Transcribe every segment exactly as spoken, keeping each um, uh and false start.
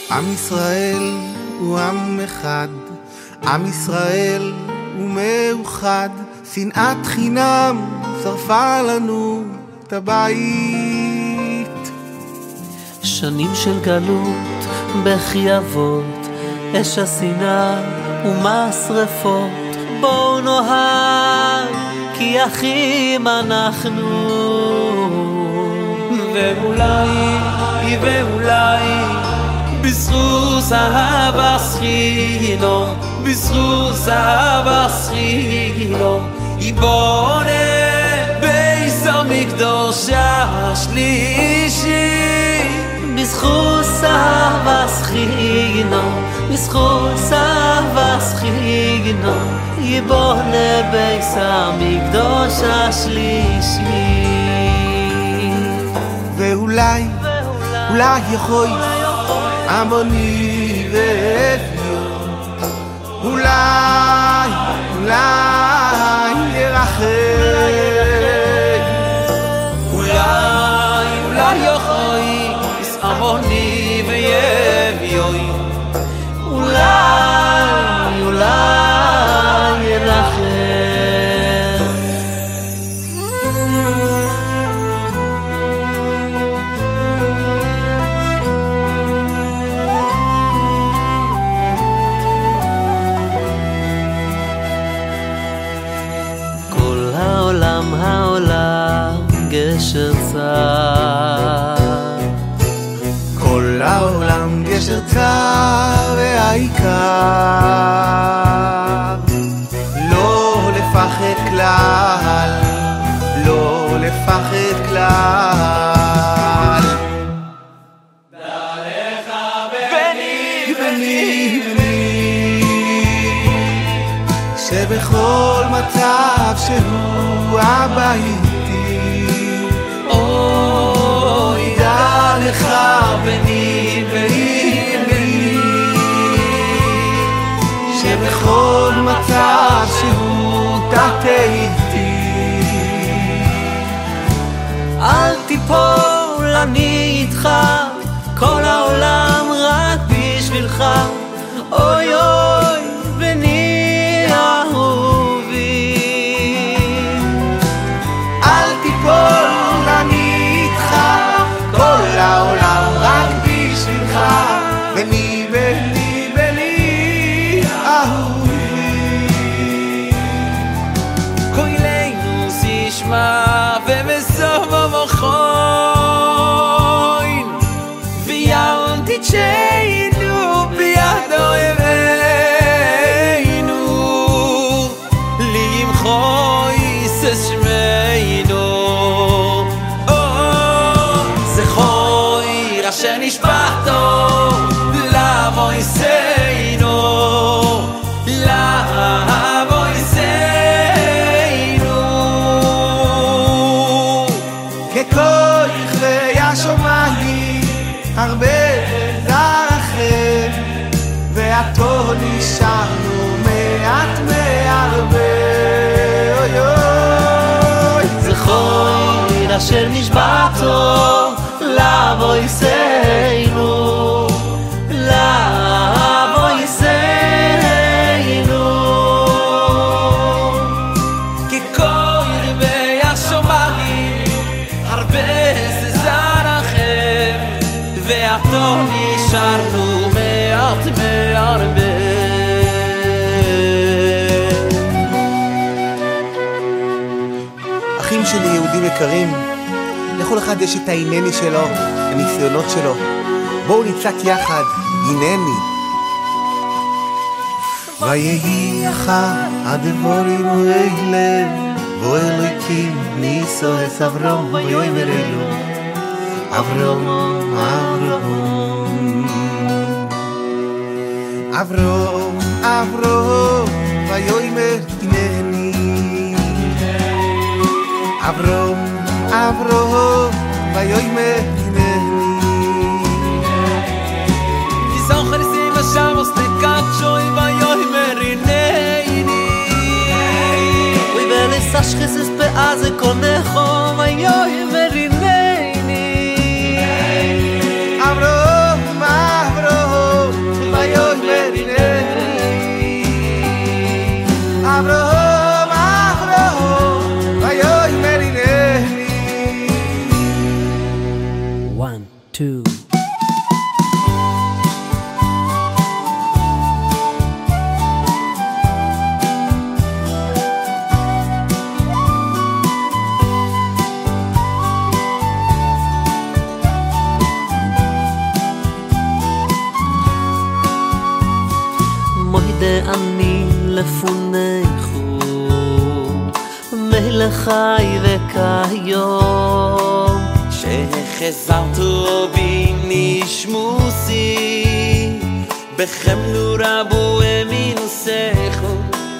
עם ישראל הוא עם אחד, עם ישראל הוא מאוחד. שנאת חינם שרפה לנו את הבית. שנים של גלות, בכי אבות, אש השנאה ומשרפות. בואו נוהג, כי אחים אנחנו. ואולי, ואולי בזכות אהבה שכינו, בזכות אהבה שכינו, יבונה בית המקדש השלישי. בזכות אהבה שכינו, בזכות אהבה שכינו, יבונה בית המקדש השלישי. ואולי, אולי יכול עמוני ואביון, אולי, אולי ירחם, אולי, אולי יכול עמוני ואביון, אולי, אולי ירחם. העולם, העולם גשר צר, כל העולם גשר צר, והעיקר לא לפחד כלל, לא לפחד כלל. דע לך בני, בני, בני, שבכל מצב שהוא הביתי, אוי דע לך בני, בני, בני, שבכל מצב שהוא תחתי, אל תיפול אני איתך, כל העולם רק בשבילך. אוי אוי בני אהובי, אל תיפול אני איתך, כל העולם רק בשבילך. בני בני בני אהובי, קוילנו תשמע ובסוף המוחוין, ויאל תצ'יינו ביד אויבינו, למחוי ששמנו. זכוי אשר נשבעתו לאבויסנו, לאבויסנו, ככויך וישומעי הרבה זרחם, ועתו נשארנו מעט מהרבה. אוי אוי זכוי אשר נשבעתו לאבויסנו, לאבויסנו, ככויך וישומעי הרבה זרחם, ועתו נשארנו מעט מהרבה. אחים שלי יהודים יקרים, לכל אחד יש את העינני שלו, הניסיונות שלו. בואו נצעק יחד, הנני. ויהי אחד הדבורים האלה, ואלוקים ניסו את אברהם, ויאמר אלו אברהם, אברהם, אברהם, אברהם, ויאמר הנני. אברהם, אברהם, ויאמר הנני. כי זוכר שים השמוס לקדשוי, ויאמר הנני. ולששחס את פאז קונכו, ויאמר הנני. אברהם, אברהם, two. מוידה אני לפונךו מלך חי וכיום שהחזרתו בי נשמוסי בחמלו רבו אמינוסךו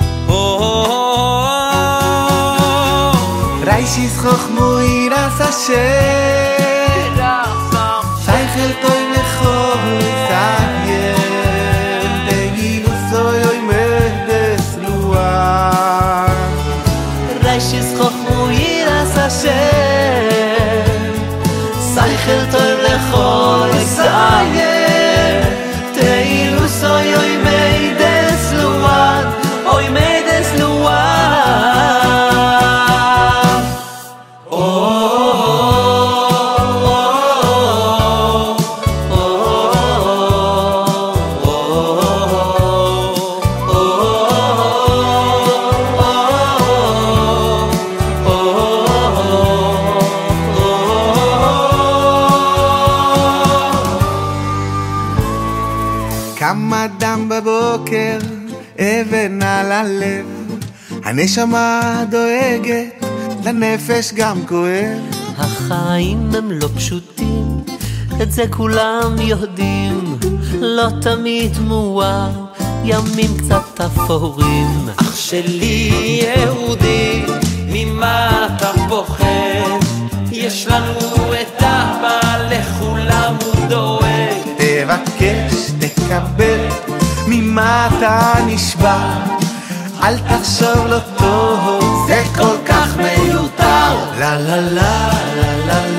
ריישיס חוכמו ירס השם שייכל טוי מחוב וסעיין תגילו סוי אוי מדס לואר ריישיס חוכמו ירס השם שייכל טוי לכל וסעיין תגילו סוי אוי מדס לואר אוי מדס לואר קם אדם בבוקר, אבן על הלב, הנשמה דואגת, לנפש גם כואב. החיים הם לא פשוטים, את זה כולם יודעים, לא תמיד מואר, ימים קצת אפורים. אח שלי יהודי, ממה אתה פוחד? יש לנו את אבא, לכולם הוא דואג. תבקש, תקבל, ממה אתה נשבע, אל תחשוב לא טוב, זה כל כך מיותר. לה לה לה לה לה